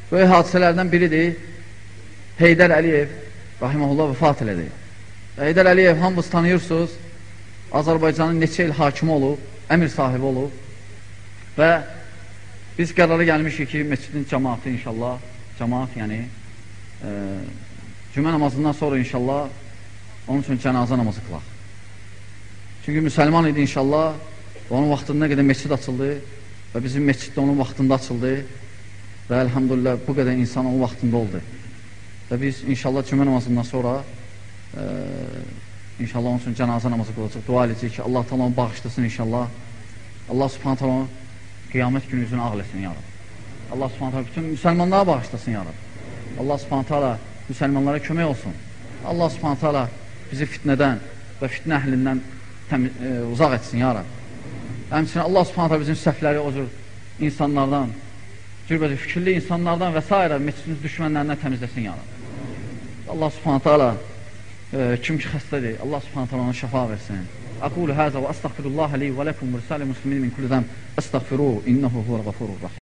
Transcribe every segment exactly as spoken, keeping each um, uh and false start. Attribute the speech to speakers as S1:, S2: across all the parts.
S1: Böyük hadisələrdən biridir, Heydər Əliyev, rahiməhullah, vəfat elədi. Heydər Əliyev, hamınız tanıyırsınız, Azərbaycanın neçə il hakimi olub, əmir sahibi olub və biz qərara gəlmişik ki, məscidin cəmaatı inşallah, cəmaat yəni, e, cümə namazından sonra inşallah onun üçün cənazə namazı qılaq. Çünki müsəlman idi inşallah, onun vaxtında qədər məscid açıldı və bizim məscid də onun vaxtında açıldı və elhamdülillah bu qədər insan onun vaxtında oldu. Və biz inşallah cümə namazından sonra e, inşallah onun üçün cənazə namazı qılacaq, dua edəcək ki, Allah təala onu bağışlasın inşallah. Allah subhanət hala onu qiyamət günü üzünü ağ eləsin ya Rab. Allah subhanət hala bütün müsəlmanlara bağışlasın ya Rab. Allah subhanət hala müsəlmanlara kömək olsun. Allah subhanət hala bizi fitnədən və fitnə əhlindən e, uzaq etsin ya Rab. Həmçinin Allah subhanət hala bizim səhvləri o cür insanlardan, cürbəcə fikirli insanlardan və s. məscidimiz düşmənlərindən təmizləsin ya Rab. Allah subhanət hala e, kim ki xəstədir, Allah subhanət hala ona şəfa versin. Aqulu həzə və əstəğfirullah li və ləkum və rəsəli muslimin min kulli zəm əstəğfiruhu innehu huvəl ğafurur rahim.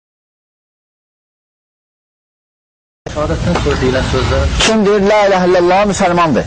S2: Şəhadətdən sonra deyilən sözlər.
S3: Kim deyir la ilahə illallah müsəlmandır.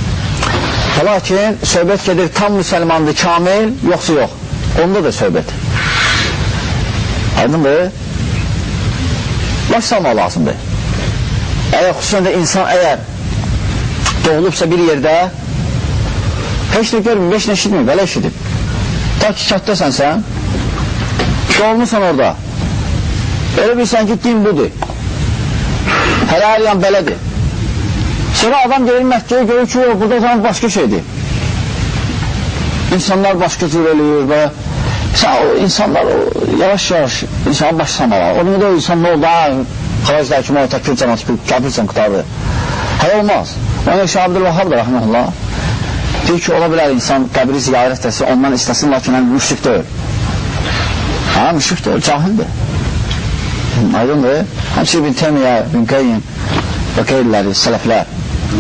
S3: Lakin söhbət gedir tam müsəlmandır, kamil, yoxsa yox. Onda da söhbət. Aydındır? Baş salmaq lazımdır. Əgər xüsusən də insan əgər doğulubsa bir yerdə heç nə görmür, heç nə eşitmir, belə eşidib. Ta ki kətdəsən sən, doğulmuşsan orada. Elə bilsən ki, din budur. Hələ hər yan belədir. Sonra adam gelir Məkkəyə görür ki, o, burada zaman başqa şeydir. İnsanlar başqa cür ölüyor və o, insanlar yavaş-yavaş insanın başı samalar. O da insan nə oldu, ha, xaraclar kimi o təkir cəmat, qəbirsən qutardı. Hələ olmaz. Onun Şeyh Abdülvahhab da rəhməhullah deyir ki, ola bilər insan qəbri ziyarət etsə, ondan istəsin, lakin həm müşrik deyil. Ha, müşrik deyil, cahildir. Aydındır. Həmçə İbn Teymiyyə, İbn Qayyim və qeyriləri, sələflər.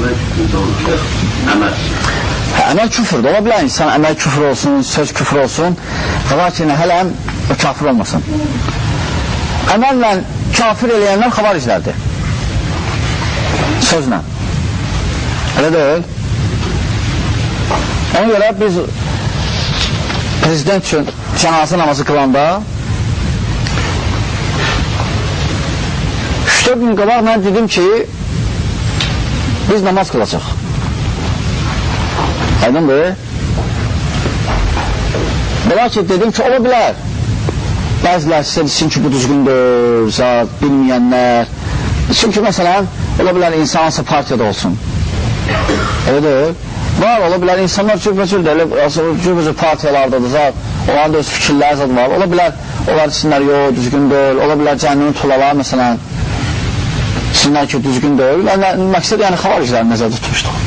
S2: Əməl.
S3: Əməl küfürdür. Ola bilər insan əməl küfür olsun, söz küfür olsun, lakin hələm o kafir olmasın. Əməllə kafir eləyənlər xavariclərdir. Sözlə. Elə deyil. Ona görə biz prezident üçün cənazə namazı qılanda üç dörd gün qabaq mən dedim ki, biz namaz qılacaq. Aydındır. Belə ki, dedim ki, ola bilər. Bəzilər sizə desin ki, bu düzgündür, zat, bilməyənlər. Çünki, məsələn, ola bilər insan hansı partiyada olsun. Elə deyil. Var, ola bilər insanlar cürbəcürdür, cürbəcür partiyalardadır, zat. Onların da öz fikirləri zat var. Ola bilər, onlar desinlər, yox, düzgündür. Ola bilər cəhənnəmin tulalar, məsələn. Desinlər ki, düzgündür. Məqsəd, yəni, xavaricləri nəzərdə tutmuşdur.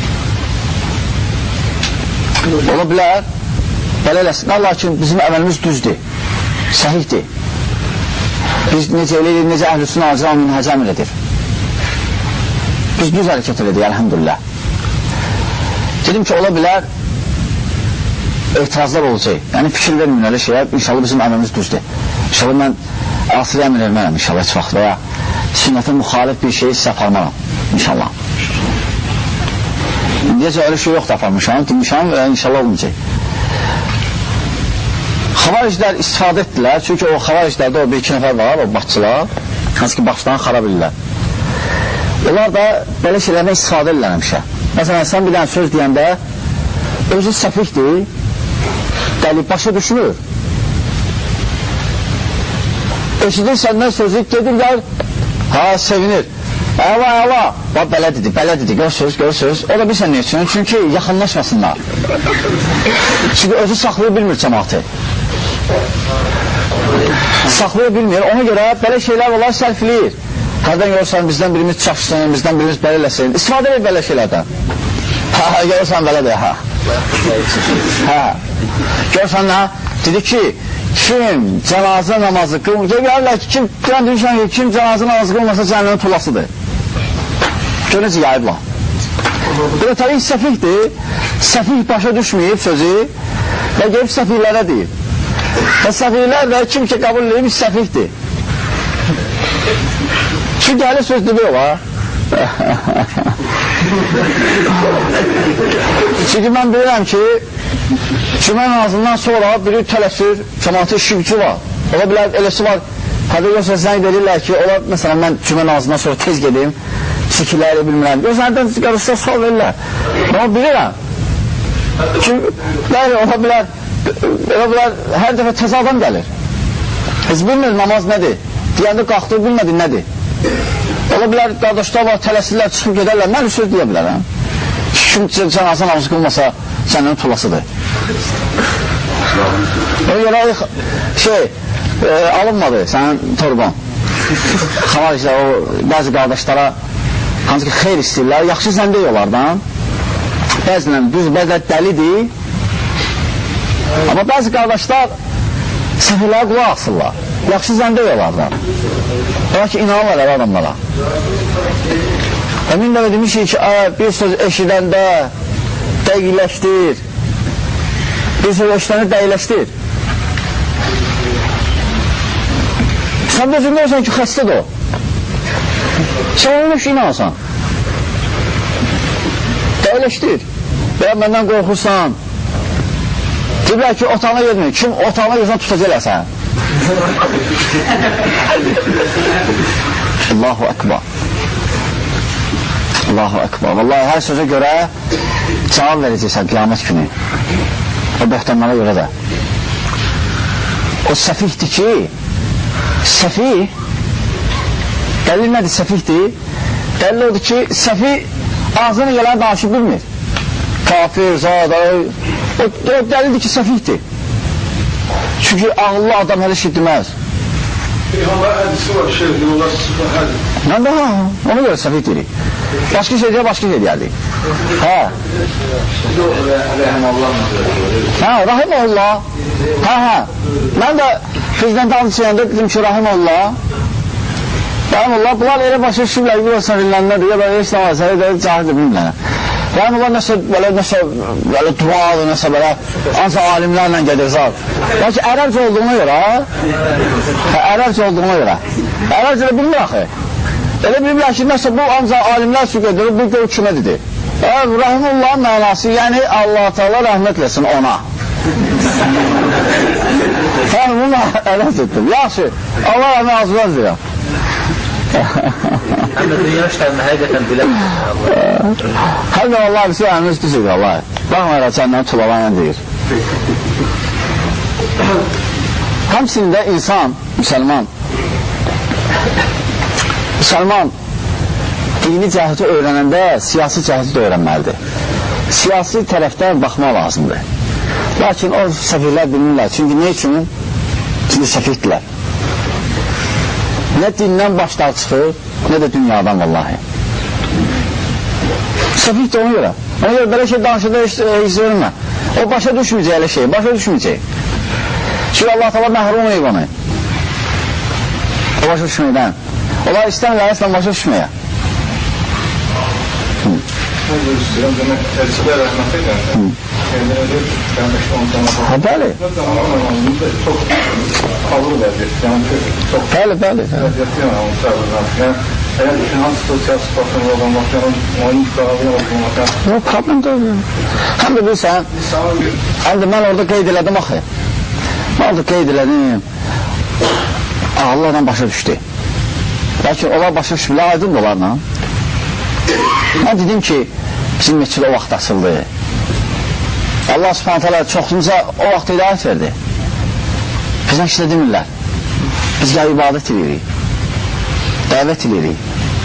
S3: Ola bilər, belə eləsinlər, lakin bizim əməlimiz düzdür, səhihdir. Biz necə eləyirik, necə əhlüsün acıran minhəcəm elədir. Biz düz hərəkət elədik, əlhəmdülillah. Dedim ki, ola bilər, etirazlar olacaq. Yəni, fikir vermin elə şeyə, inşallah bizim əməlimiz düzdür. İnşallah mən asiri əmir vermərəm, inşallah, heç vaxt və ya sünnətə müxalif bir şeyi sizə aparmaram, inşallah. İndiyəcə öyle şey yoxdur aparmışam, demişəm və inşallah olmayacaq. Xavariclər istifadə etdilər, çünki o xavariclərdə o bir iki nəfər var, o başçılar, hansı ki başlarını xarab edirlər. Onlar da belə şeylərdən istifadə edirlər həmişə. Məsələn, sən bir dənə söz deyəndə, özü səfikdir, dəli başa düşünür. Eşidir səndən sözü, gedirlər, ha, sevinir. Əva, əva, bax, belə dedi, belə dedi, görsünüz, görsünüz. O da bilsən ne üçün? Çünki yaxınlaşmasınlar. Çünki özü saxlaya bilmir cəmaatı. Saxlaya bilmir, ona görə belə şeylər olar sərfləyir. Hərdən görürsən, bizdən birimiz çaşsın, bizdən birimiz belə eləsin. İstifadə edir belə şeylərdən. Ha, görürsən, belə deyək, ha. Hə, görürsən, ha, dedi ki, kim cənazə namazı qılmır, görürlər ki, kim, deyirsən ki, kim cənazə namazı qılmasa cəhənnəmin tulasıdır. Gör necə yayıblar. Belə tabii səfihdir, səfih başa düşməyib sözü və gelib səfihlərə deyir. Və səfihlər də kim ki qəbul edib səfihdir. Çünki hələ söz dibi o var. Çünki mən bilirəm ki, cümə namazından sonra biri tələsir, cəmatı işi var. Ola bilər, eləsi var, hədə yoxsa zəng verirlər ki, ola, məsələn, mən cümə namazından sonra tez gedeyim, sikiləri bilmirəm. Yoxsa hədən qarışsa sual verirlər. Amma bilirəm ki, ola bilər, ola bilər, hər dəfə təzə adam gəlir. Biz bilmir namaz nədir? Deyəndə qalxdır, bilmədik nədir? Ola bilər, qardaşlar var, tələsirlər, çıxıb gedərlər, mən söz deyə bilərəm. Kim cənazə namazı qılmasa, sənin tulasıdır. O görə şey, e, alınmadı sənin torban. Xalar işte, o bəzi qardaşlara hansı ki, xeyr istəyirlər, yaxşı sən deyil onlardan. Bəzilən düz, bəzilən dəlidir. Amma bəzi qardaşlar səfirlərə qulaq asırlar. Yaxşı sən deyil onlardan. Ola ki, inanırlar əvə adamlara. Əmin dəvə demişik ki, bir söz eşidəndə dəqiqləşdir. Bir söz eşidəndə dəqiqləşdir. Sən də özün görürsən ki, xəstədir o. Sən onun üçün inanırsan. Dəqiqləşdir. Və məndən qorxursan. Deyirlər ki, otağına gedmir. Kim otağına gözünə tutacaq sən? Allahu Ekber. Allahu Ekber. Vallahi hər sözə görə cavab verəcəksən qiyamət günü. O böhtanlara görə də. O səfihdir ki, səfih, dəlil nədir səfihdir? Dəlil odur ki, səfih ağzına gələn danışıb bilmir. Kafir, zada, o, o dəlildir ki, səfihdir. Çünki ağıllı adam hələ şey deməz.
S4: Peyğəmbər hədisi var, şey deyirlər, sıfır hədir.
S3: Mən də, ha, ona görə səfih deyirik. Başqa şey deyə, başqa şey deyərdik. Hə.
S2: Rəhəmallah.
S3: Hə, Rahimullah. Hə, hə. Mən də prezident adı çəyəndə dedim ki, Rahimullah. Rahimullah, bunlar elə başa düşürlər, görürsən rilənlərdir, ya da heç nə var, səni də cahil bilmirlər. Rahimullah nəsə, belə, nəsə, belə duadır, nəsə belə, ancaq alimlərlə gedir zat. Lakin ərəbcə olduğuna görə, hə, ərəbcə olduğuna görə, ərəbcə bilmir axı. Elə bilmirlər ki, nəsə bu ancaq alimlər üçün gedir, bu gör kimə dedi. Rahimullah mənası, yəni Allah Teala rəhmət eləsin ona. Hə, bunu ərəbcə etdim. Yaxşı, Allah rəhmət azından deyəm.
S2: Həm də dünya işlərini həqiqətən biləm.
S3: Həm də Allah birisi əmin üstüsüdür, Allah. Baxmayaraq səndən tulalanyan deyir. Həmsində insan, müsəlman, müsəlman dini cəhəti öyrənəndə siyasi cəhəti də öyrənməlidir. Siyasi tərəfdən baxmaq lazımdır. Lakin o səfirlər bilmirlər. Çünki ne üçün? Çünki səfirdirlər. Nə dindən başlar çıxır, nə də dünyadan vallahi. Səfih də ona görə. Ona görə belə şey danışıda heç vermə. O başa düşməyəcək elə şey, başa düşməyəcək. Çünki Allah Teala məhrum eyib onu. O başa düşməkdən. Onlar istəmirlər əslən başa düşməyə.
S4: Mən də istəyirəm, demək, tərcədə rəhmət edərsən. Kəndinə gəlmişdə ondan.
S3: Ha, bəli.
S4: Çox ağır vəziyyət, yəni çox...
S3: Bəli, bəli.
S4: Vəziyyətli yəni, onu səbirlər. Yəni, əgər üçün hansı sosial situasiyonu olmaq, yəni, onun müqarabı olmaq.
S3: Yox, problem deyil. Həm də bilsən, həm də mən orada qeyd elədim axı. Mən orada qeyd elədim. Allah'dan başa düşdü. Lakin onlar başa düşmürlər, aydın da onlarla. Mən dedim ki, bizim meçid o vaxt açıldı. Allah subhanət hələ çoxumuza o vaxt hidayət verdi. Bizdən işlə demirlər. Biz gəl ibadət edirik. Dəvət edirik.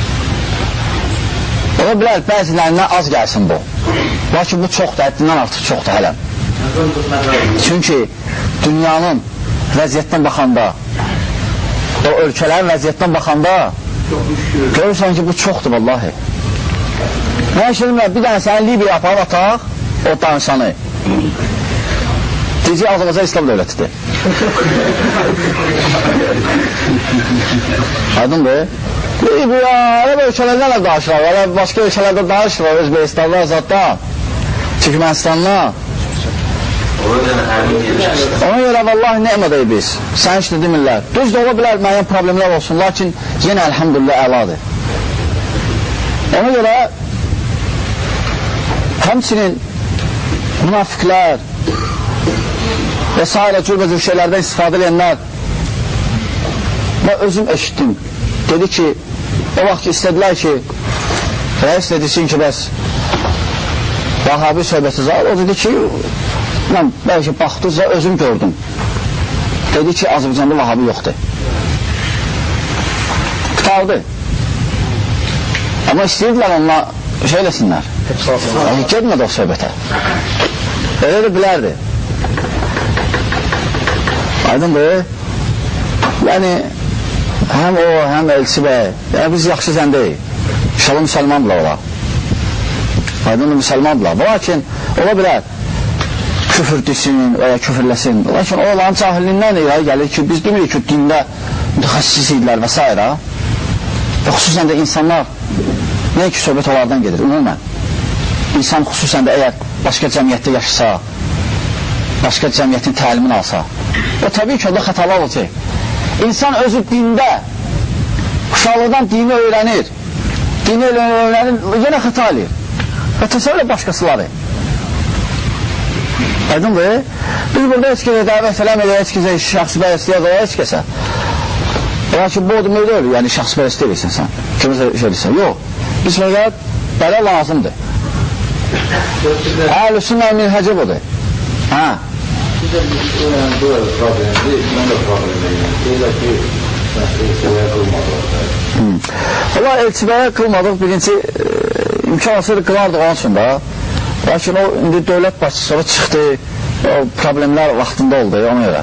S3: Ola bilər, bəzilərindən az gəlsin bu. Lakin bu çoxdur, həddindən artıq çoxdur hələm. Çünki dünyanın vəziyyətdən baxanda, o ölkələrin vəziyyətdən baxanda görürsən ki, bu çoxdur vallahi. Mən işlədirəm, bir dənə səni Libiyaya aparıb ataq, o danışanı. Deyəcək, Azərbaycan İslam dövlətidir. Aydındır? Libiya, elə ölkələrlə danışırlar, elə başqa ölkələrdə danışırlar, Özbekistanla, Azadda, Türkmenistanla. Ona görə vallahi nəmə deyib biz. Sən işte demirlər. Düz də ola bilər, müəyyən problemlər olsun, lakin yenə əlhamdülillah əladır. Ona görə həmçinin münafiqlər və s. cürbəcür şeylərdən istifadə edənlər və özüm eşitdim. Dedi ki, o vaxt ki istədilər ki, rəis dedisin ki, bəs Vahabi söhbəti zar, o dedi ki, mən bəlkə baxdınızca özüm gördüm. Dedi ki, Azərbaycanda Vahabi yoxdur. Qutardı. Amma istəyirdilər onunla şey eləsinlər. Gedmədi o söhbətə. Elə də bilərdi. Aydındır. Yəni, həm o, həm Elçi bəy, yəni biz yaxşı zəndəyik. İnşallah müsəlmandırlar ola. Aydındır, müsəlmandırlar. Lakin, ola bilər, küfür desin və ya küfürləsin. Lakin o olan cahillindən irəli gəlir ki, biz demirik ki, dində mütəxəssis idilər və s. Və xüsusən də insanlar, nə ki, söhbət onlardan gedir, ümumən. İnsan xüsusən də əgər başqa cəmiyyətdə yaşasa, başqa cəmiyyətin təlimini alsa, o təbii ki, o da xətalı olacaq. İnsan özü dində, uşaqlıqdan dini öyrənir, dini öyrənir, yenə xəta eləyir. Və təsəvvürlə başqasıları. Aydındır? Biz burada heç kəsə dəvət eləməyək, heç kəsə şəxsi bərəstliyə qoya, heç kəsə. Lakin bu o demək deyil, yəni şəxsi bərəstli eləyirsən sən, kimisə şey eləyirsən. Yox, biz fəqət belə lazımdır. Əhl-i-sünnə minhəcə budur. Hə?
S4: Sizə bu problemdir, mən də problemdir. Deyirlər ki, elçibəyə qılmadıq.
S3: Ola, elçibəyə qılmadıq, birinci imkan olsaydı qılardıq onun üçün da. Lakin o, indi dövlət başçısı sonra çıxdı, o problemlər vaxtında oldu, ona görə.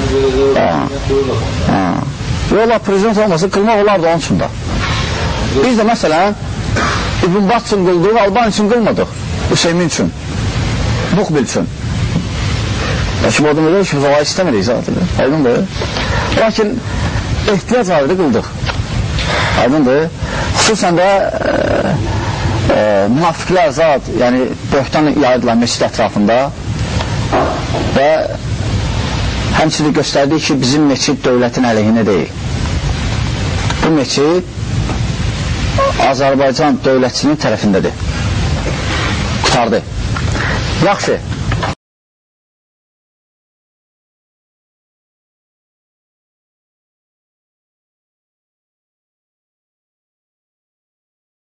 S3: Yola, prezident olmasa qılmaq olardı onun üçün da. Biz də məsələn, İbn Baz üçün qıldıq, Alban üçün qılmadıq. Hüseymin üçün, Buqbil üçün. Lakin o demək deyil ki, biz olay istəmirik zaten. Aydındır. Lakin ehtiyac vardı, qıldıq. Aydındır. Xüsusən də e, e, münafiqlər zat, yəni böhtan yaydılar mesid ətrafında və həmçinin göstərdik ki, bizim meçid dövlətin əleyhinə deyil. Bu meçid Azərbaycan dövlətçinin tərəfindədir. Qutardı. Yaxşı.